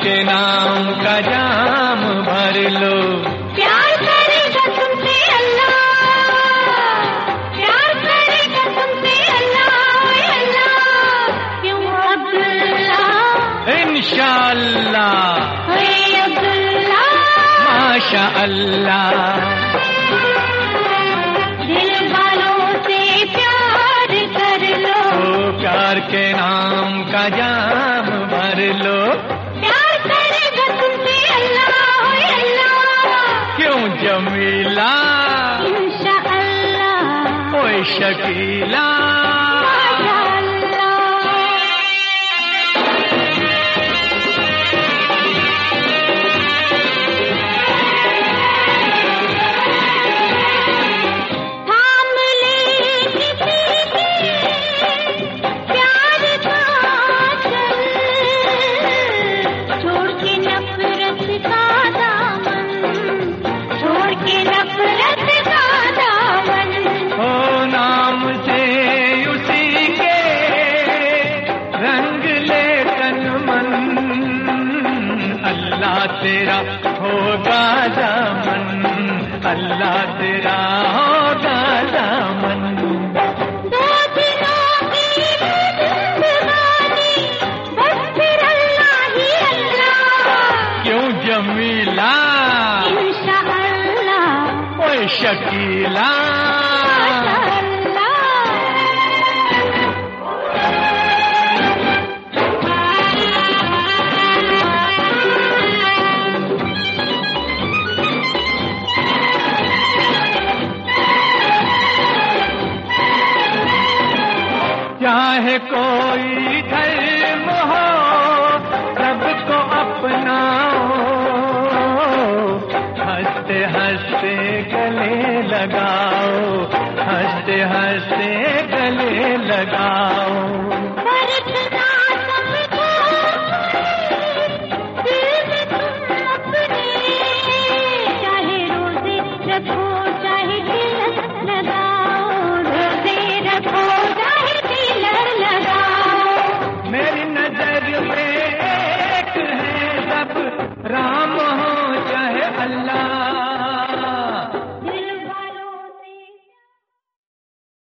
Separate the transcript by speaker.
Speaker 1: के नाम का जाम भर लो।
Speaker 2: प्यार करेगा तुमसे अल्लाह, प्यार करेगा तुमसे अल्लाह, अल्लाह क्यों अब्दुल्ला,
Speaker 1: इंशाअल्लाह,
Speaker 2: अब्दुल्ला
Speaker 1: माशा अल्लाह।
Speaker 2: दिल वालों से प्यार कर लो,
Speaker 1: प्यार के नाम का जाम भर लो।
Speaker 2: प्यार करेगा तुमसे अल्लाह, अल्लाह
Speaker 1: क्यों जमीला,
Speaker 2: इंशाअल्लाह,
Speaker 1: ओए शकीला, तेरा होगा दामन, अल्लाह तेरा होगा दामन।
Speaker 2: दो दिनों की जिंदगानी, बस फिर अल्लाह ही अल्लाह।
Speaker 1: क्यों जमीला,
Speaker 2: इंशाअल्लाह,
Speaker 1: ओए शकीला, चाहे कोई धर्म हो सबको अपनाओ, हंसते हंसते गले लगाओ, हंसते हंसते गले लगाओ।
Speaker 2: चाहे रोजे रखो